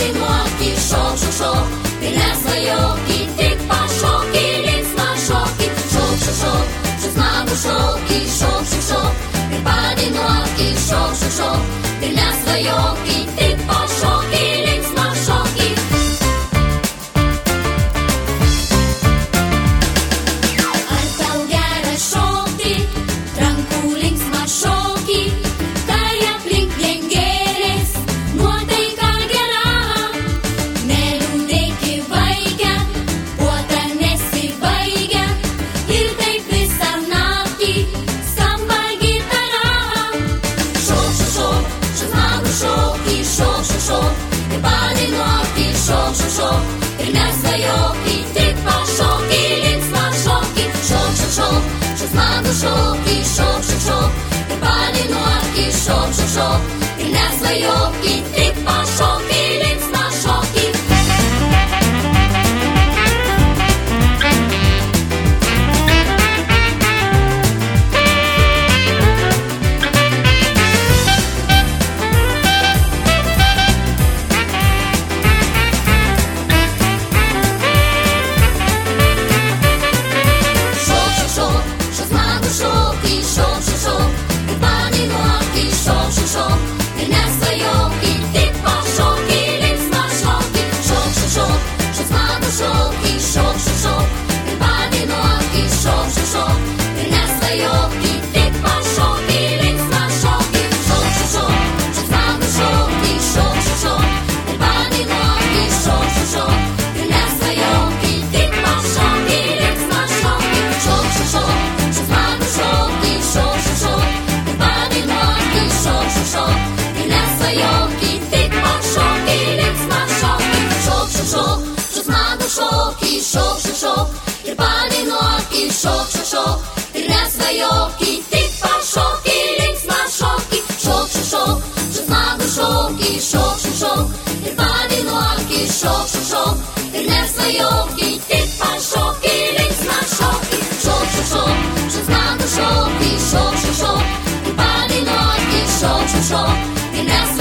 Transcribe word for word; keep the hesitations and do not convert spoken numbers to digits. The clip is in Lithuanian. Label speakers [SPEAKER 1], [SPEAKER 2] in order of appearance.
[SPEAKER 1] padainuoki, šok, šok, šok, ir nesvajoki, tik pašoki, linksmą šokį, šok, šok, šok, šok smagų šokį, šok, šok, šok, ir padainuoki, šok, šok, šok, ir nesvajoki, tik pašoki, linksmą šokį. Ar tau gera šokti, rankų linksmą šokį, kai aplink vien gėris, nuotaika gera, neliūdėki vaikę, puota nesibaigia, ir taip visą naktį skamba gitara. Šok, šok, šok, šok smagų šokį, šok, šok, šok, ir padainuoki, šok, šok, šok, ir nesvajoki, tik pašoki, linksmą šokį, šok, šok, šok, šok smagų šokį, šok, šok, šok, ir padainuoki, šok, šok, šok, ir nesvajoki, tik pašoki, linksmą šokį. Šok, šok, šok, šok smagų šokį, šok, šok, šok, ir padainuoki, šok, šok, šok, ir nesvajoki, tik pašoki, linksmą šokį, šok, šok, šok, šok smagų šokį, šok, šok, šok, ir padainuoki, šok, šok, šok, ir nesvajoki, tik pašoki, linksmą šokį, šok, šok, šok, šok smagų šokį, šok, šok, šok, ir padainuoki, šok, šok, šok, ir nesvajoki, tik pašoki, linksmą šokį, šok, šok, šok, šok smagų šokį, šok, šok, šok, ir padainuoki, šok, šok, šok, ir nesvajoki, tik pašoki, linksmą šokį, šok, šok, šok, šok smagų šokį, šok, šok, šok, ir padainuoki, šok, šok, šok, ir nesvajoki, tik pašoki, linksmą šokį, šok, šok, šok, šok smagų šokį, šok, šok, šok, ir padainuoki, šok, šok, šok, ir nesvajoki, tik pašoki, linksmą šokį, šok, šok, šok, šok smagų šokį, šok, šok, šok, ir padainuoki, šok, šok, šok, ir nesvajoki.